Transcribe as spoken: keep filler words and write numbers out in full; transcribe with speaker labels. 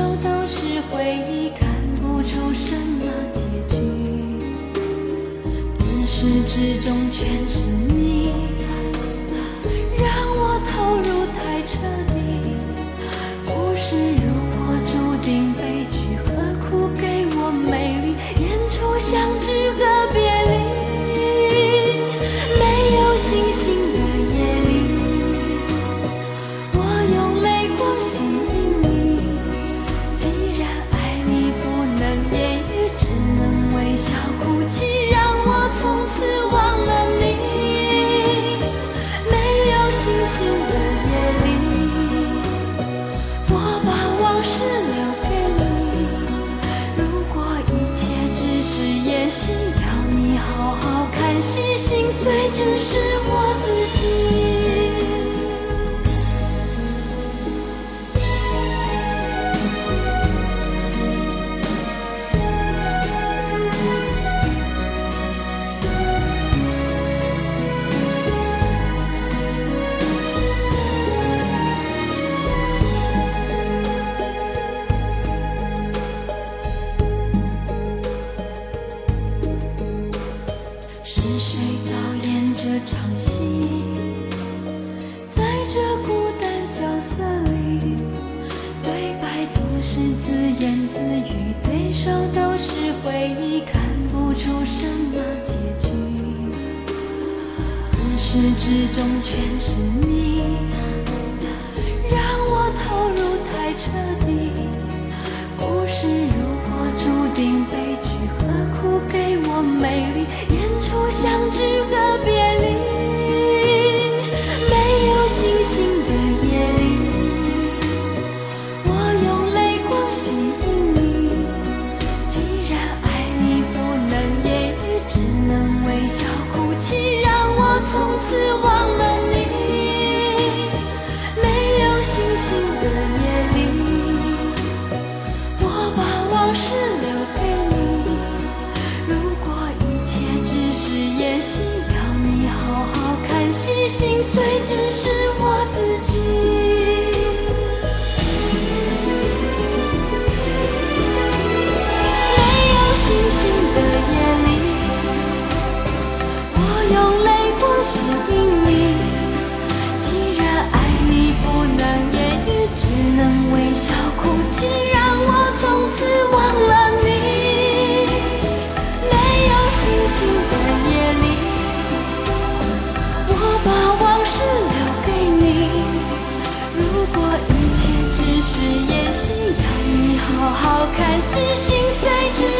Speaker 1: 都是回忆，看不出什么结局。自始至终全是你，让我投入太彻底。故事如果注定悲剧，何苦给我美丽演出相聚和别离？没有星星的夜里，我用泪光吸引你。既然爱你不能言语，只能微笑哭泣，让我从此忘了你。没有星星的夜里，我把往事留给你。如果一切只是演戏，要你好好看戏，心碎只是我自己。是谁导演这场戏？在这孤单角色里，对白总是自言自语，对手都是回忆，看不出什么结局。自始至终全是你，让我投入太彻底。故事如果注定悲剧，何苦给我美丽演出相聚和别离？没有星星的夜里，我用泪光吸引你。既然爱你不能言语，只能微笑哭泣，让我从此忘了你。没有星星的夜里，我把往事留给你。如果一切只是演戏，要你好好看戏，心碎只是我自己。没有星星的夜里，我用泪光吸引你。既然爱你不能言语，只能微笑哭泣，让我从此忘了你。没有星星的夜里，我把往事留给你。如果一切只是演戏，要你好好看戏，心碎只